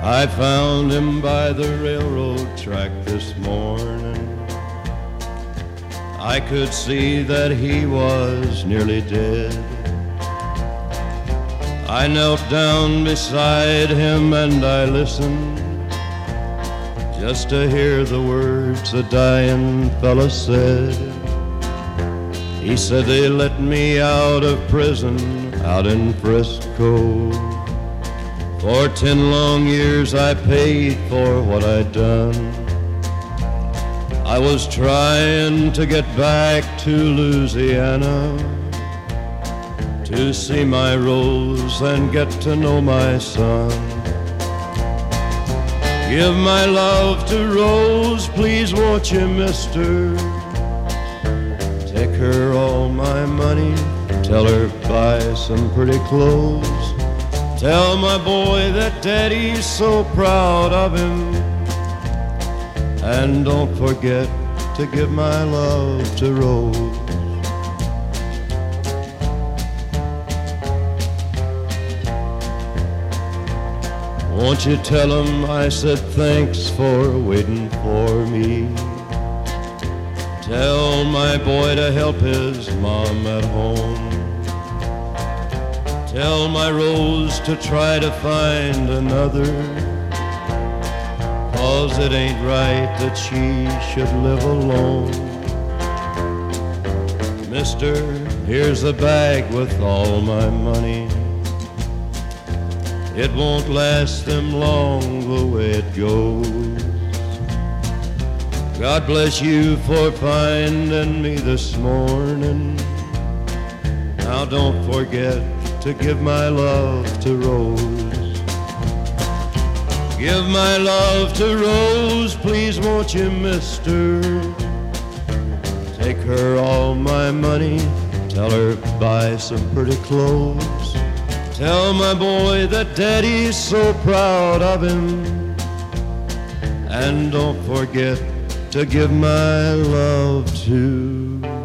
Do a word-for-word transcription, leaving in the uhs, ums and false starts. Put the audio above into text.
I found him by the railroad track this morning. I could see that he was nearly dead. I knelt down beside him and I listened just to hear the words the dying fella said. He said, they let me out of prison out in Frisco. For ten long years I paid for what I'd done. I was trying to get back to Louisiana to see my Rose and get to know my son. Give my love to Rose, please won't you, mister? Take her all my money, tell her buy some pretty clothes. Tell my boy that Daddy's so proud of him. And don't forget to give my love to Rose. Won't you tell him I said thanks for waiting for me? Tell my boy to help his mom at home. Tell my Rose to try to find another, 'cause it ain't right that she should live alone. Mister, here's a bag with all my money. It won't last them long the way it goes. God bless you for finding me this morning. Now don't forget to give my love to Rose. Give my love to Rose, please won't you, mister? Take her all my money, tell her buy some pretty clothes. Tell my boy that Daddy's so proud of him. And don't forget to give my love to